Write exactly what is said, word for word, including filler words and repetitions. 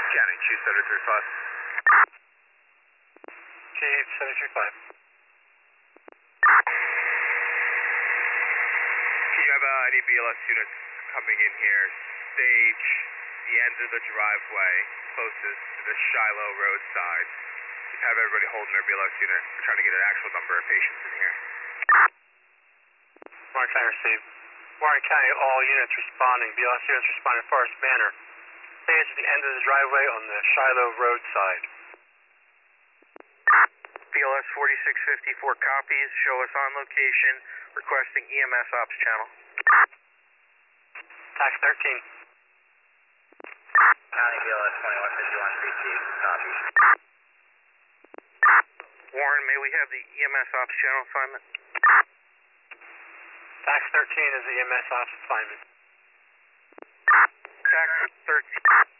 County, Chief seven three five. Chief seven three five. Can you have uh, any B L S units coming in here? Stage the end of the driveway closest to the Shiloh Road side. Just have everybody holding their B L S unit. We're trying to get an actual number of patients in here. Warren County received. Warren County, all units responding. B L S units responding in forest manner. Stage at the end of the driveway on the Shiloh Road side. B L S forty-six fifty-four copies. Show us on location. Requesting E M S ops channel. Tax thirteen. County B L S twenty-one fifty-one received. Copy. Warren, may we have the E M S ops channel assignment? Tax thirteen is the E M S ops assignment. Tax thirteen.